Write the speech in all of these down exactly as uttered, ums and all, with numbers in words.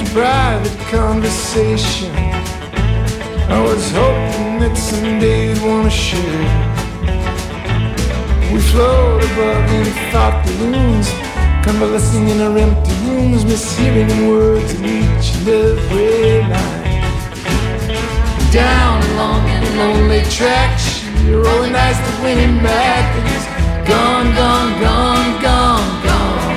private conversation. I was hoping that someday you'd wanna share. We float above in thought balloons, convalescing in our empty rooms, mishearing words in each and every line. Down along and lonely tracks, you're rolling dice to win him back, but he's gone, gone, gone, gone, gone.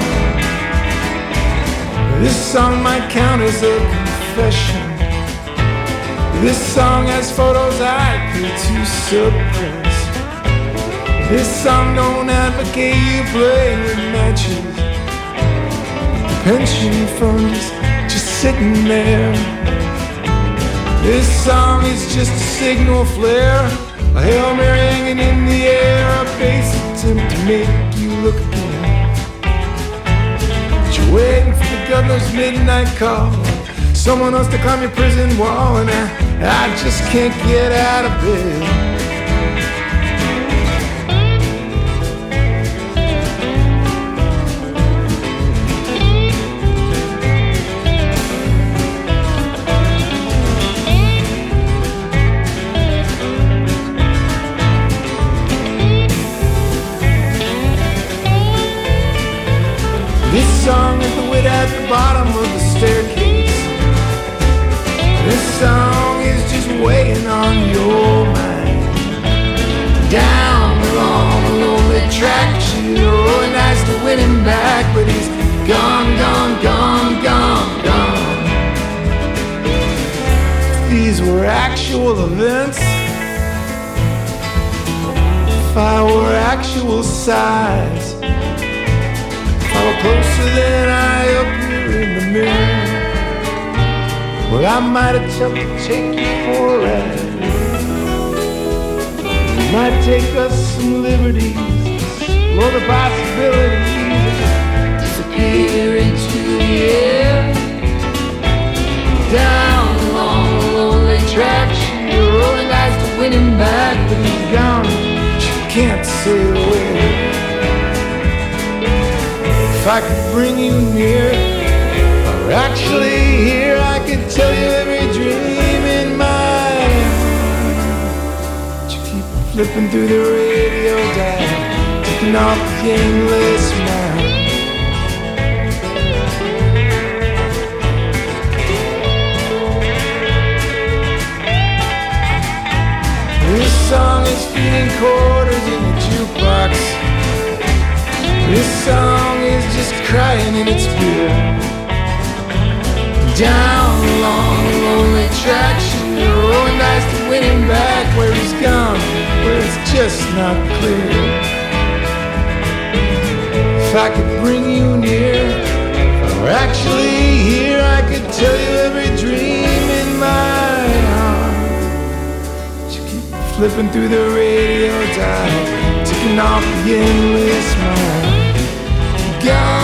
This song might count as a confession. This song has photos I could to suppress. This song don't advocate you playing with matches. The pension fund is just sitting there. This song is just a signal flare, a Hail Mary hanging in the air, a base attempt to make you look again. But you're waiting for the governor's midnight call, someone else to climb your prison wall, and I, I just can't get out of bed. This song is the wit at the bottom of the staircase. This song is just weighing on your mind. Down along a lonely track, you're rolling dice to win him back, but he's gone, gone, gone, gone, gone. If these were actual events, if I were actual size, I were closer than I appear in the mirror, well, I might attempt to take you for a ride. It might take us some liberties, explore the possibilities, disappear into the air. Down along a lonely track, you're rolling dice to win him back, but he's gone, but you can't say where. If I could bring you near, or actually here, I could tell you every dream in my heart. But you keep flipping through the radio dial, ticking off the endless mile. This song is feeding quarters in a jukebox. This song is just crying in its beer. Down along a lonely track, you're rolling dice to win him back, where he's gone, where it's just not clear. If I could bring you near, if I were actually here, I could tell you every dream in my heart. But you keep flipping through the radio dial, ticking off the endless mile. God.